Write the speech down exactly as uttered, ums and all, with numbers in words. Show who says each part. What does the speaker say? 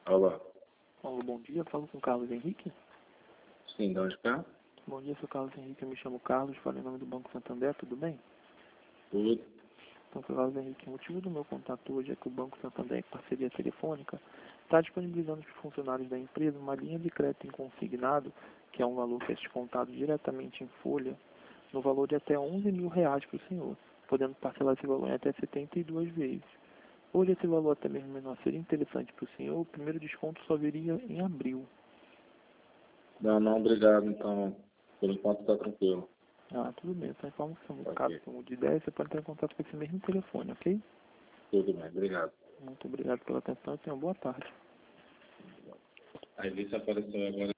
Speaker 1: Olá.
Speaker 2: Olá, bom dia. Falo com o Carlos Henrique.
Speaker 1: Sim, de onde cá?
Speaker 2: Bom dia, sou Carlos Henrique. Eu me chamo Carlos. Falo em nome do Banco Santander. Tudo bem?
Speaker 1: Tudo.
Speaker 2: Então, Carlos Henrique, o motivo do meu contato hoje é que o Banco Santander, em parceria telefônica, está disponibilizando para os funcionários da empresa uma linha de crédito em consignado, que é um valor que é descontado diretamente em folha, no valor de até onze mil reais para o senhor, podendo parcelar esse valor em até setenta e duas vezes. Hoje esse valor até mesmo menor seria interessante para o senhor. O primeiro desconto só viria em abril.
Speaker 1: Não, não, obrigado. Então, por enquanto está tranquilo.
Speaker 2: Ah, tudo bem. Então, informo que são
Speaker 1: Ok.
Speaker 2: caso como de ideia, você pode entrar em contato com esse mesmo telefone, ok?
Speaker 1: Tudo bem, obrigado.
Speaker 2: Muito obrigado pela atenção e tenha uma boa tarde.
Speaker 1: A Alice apareceu agora.